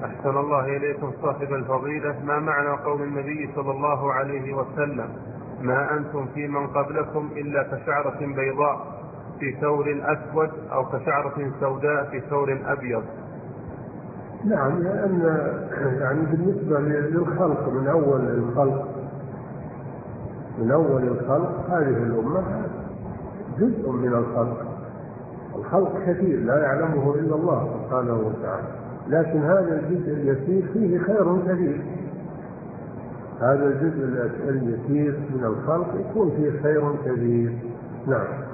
أحسن الله إليكم صاحب الفضيلة، ما معنى قول النبي صلى الله عليه وسلم: ما أنتم في من قبلكم إلا كشعرة بيضاء في ثور أسود أو كشعرة سوداء في ثور أبيض؟ نعم، لأن يعني بالنسبة للخلق من أول الخلق هذه الأمة جزء من الخلق كثير لا يعلمه إلا الله سبحانه وتعالى، لكن هذا الجزء اليسير فيه خير كثير. هذا الجزء اليسير من الخلق يكون فيه خير كثير. نعم.